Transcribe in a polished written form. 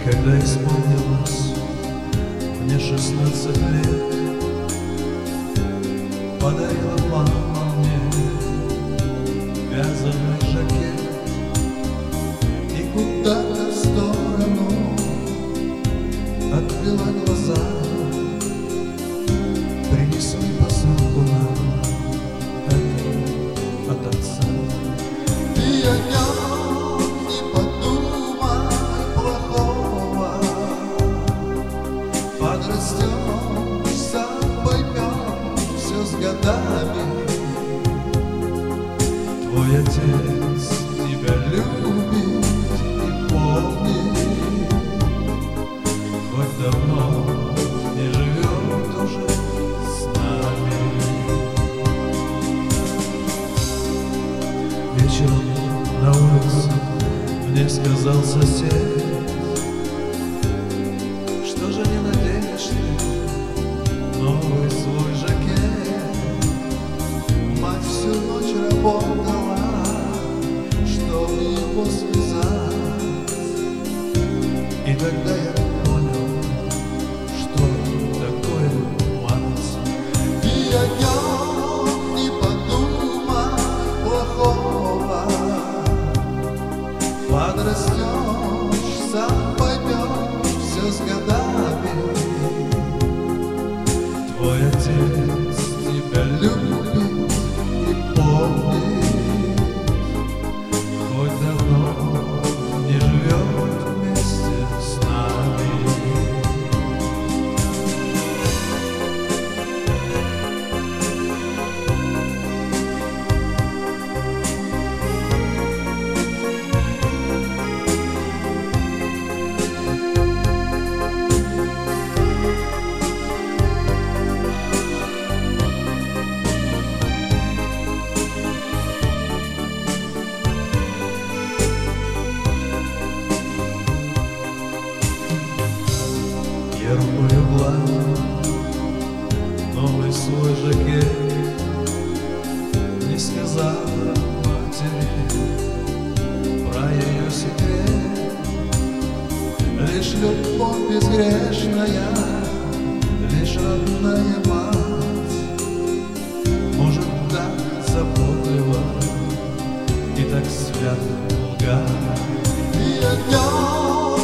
Когда исполнилось мне 16 лет, подарила мама мне вязаный жакет. И куда-то в сторону отвела глаза. Принесли посылку нам, это от отца. Ты о нем не подумай плохого, подрастешь, сам поймешь все с годами. Твой отец тебя Любит и помнит, хоть давно не живет уже с нами. Вечером на улице мне сказал сосед: что же не наденешь ты новый свой жакет? мать всю ночь работала, чтоб его связать. И тогда я понял, что такое мать. И о нем не подумай плохого, подрастешь, сам поймешь все с годами. Твой отец тебя Любит и помнит, хоть давно не живет вместе с нами. Я рукою гладил новый свой жакет, не сказала матери про ее секрет. лишь любовь безгрешная, лишь родная мать Может, так заботливо и так свято лгать. И о нем